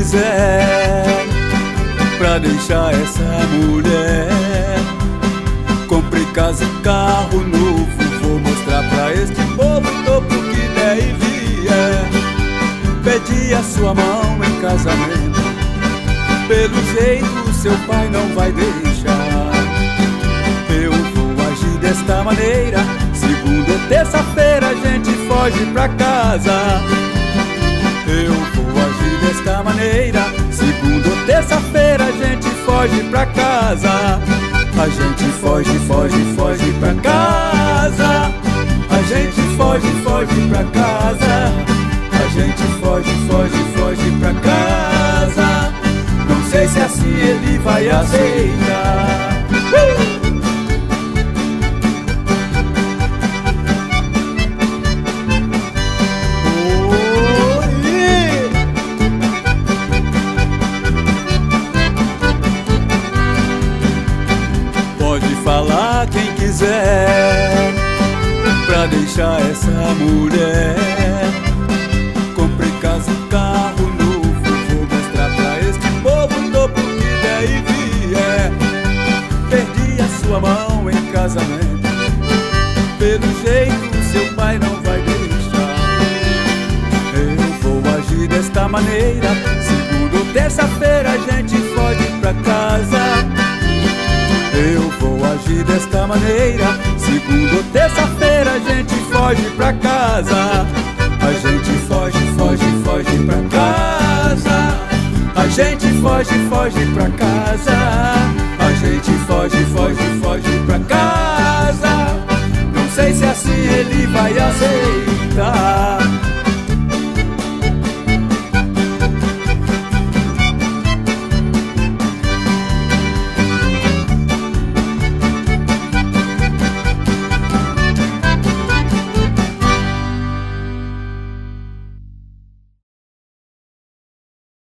quiser pra deixar essa mulher. Comprei casa e carro novo, vou mostrar pra este povo topo que der e vier. Pedi a sua mão em casamento, pelo jeito seu pai não vai deixar. Eu vou agir desta maneira, segunda ou terça-feira a gente foge pra casa. Eu vou agir desta maneira, segunda ou terça-feira a gente foge pra casa. A gente foge, foge, foge pra casa. A gente foge, foge pra casa. A gente foge, foge, foge pra casa. Não sei se assim ele vai aceitar. Pode falar quem quiser pra deixar essa mulher. Comprei casa e carro novo, vou mostrar pra este povo topo que der e vier. Perdi a sua mão em casamento, pelo jeito seu pai não vai deixar. Eu vou agir desta maneira, segunda ou terça-feira a gente foge pra casa. Eu vou agir desta maneira, segunda ou terça-feira a gente foge pra casa. A gente foge, foge, foge pra casa. A gente foge, foge pra casa. A gente foge, foge, foge pra casa. Não sei se assim ele vai aceitar.